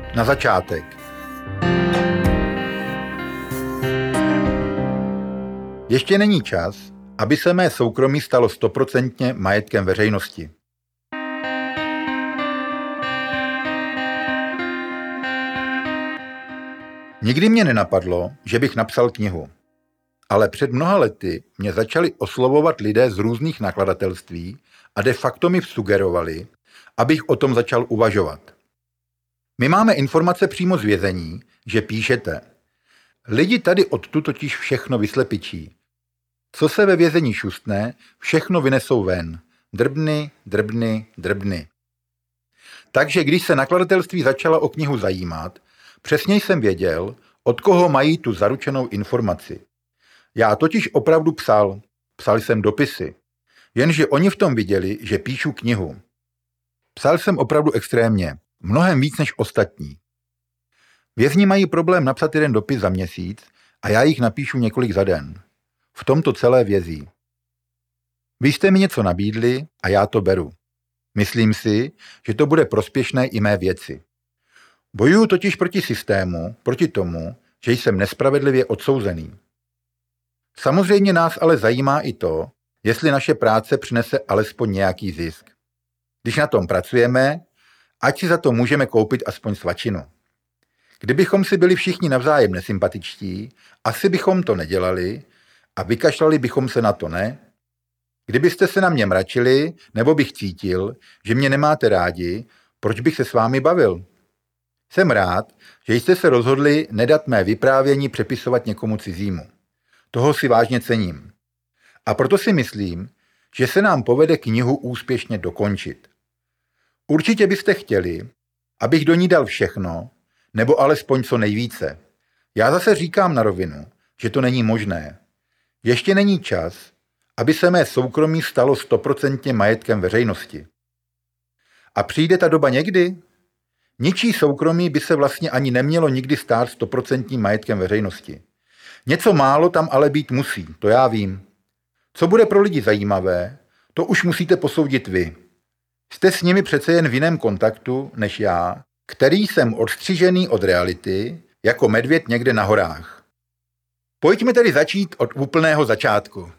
Na začátek. Ještě není čas, aby se mé soukromí stalo 100% majetkem veřejnosti. Nikdy mě nenapadlo, že bych napsal knihu. Ale před mnoha lety mě začali oslovovat lidé z různých nakladatelství a de facto mi sugerovali, abych o tom začal uvažovat. My máme informace přímo z vězení, že píšete. Lidi tady odtud totiž všechno vyslepičí. Co se ve vězení šustne, všechno vynesou ven. Drbny, drbny, drbny. Takže když se nakladatelství začala o knihu zajímat, přesně jsem věděl, od koho mají tu zaručenou informaci. Já totiž opravdu psal jsem dopisy, jenže oni v tom viděli, že píšu knihu. Psal jsem opravdu extrémně, mnohem víc než ostatní. Vězni mají problém napsat jeden dopis za měsíc a já jich napíšu několik za den. V tom to celé vězí. Vy jste mi něco nabídli a já to beru. Myslím si, že to bude prospěšné i mé věci. Bojuju totiž proti systému, proti tomu, že jsem nespravedlivě odsouzený. Samozřejmě nás ale zajímá i to, jestli naše práce přinese alespoň nějaký zisk. Když na tom pracujeme, ať si za to můžeme koupit aspoň svačinu. Kdybychom si byli všichni navzájem nesympatičtí, asi bychom to nedělali a vykašlali bychom se na to, ne? Kdybyste se na mě mračili, nebo bych cítil, že mě nemáte rádi, proč bych se s vámi bavil? Jsem rád, že jste se rozhodli nedat mé vyprávění přepisovat někomu cizímu. Toho si vážně cením. A proto si myslím, že se nám povede knihu úspěšně dokončit. Určitě byste chtěli, abych do ní dal všechno, nebo alespoň co nejvíce. Já zase říkám na rovinu, že to není možné. Ještě není čas, aby se mé soukromí stalo 100% majetkem veřejnosti. A přijde ta doba někdy? Ničí soukromí by se vlastně ani nemělo nikdy stát 100% majetkem veřejnosti. Něco málo tam ale být musí, to já vím. Co bude pro lidi zajímavé, to už musíte posoudit vy. Jste s nimi přece jen v jiném kontaktu než já, který jsem odstřižený od reality, jako medvěd někde na horách. Pojďme tedy začít od úplného začátku.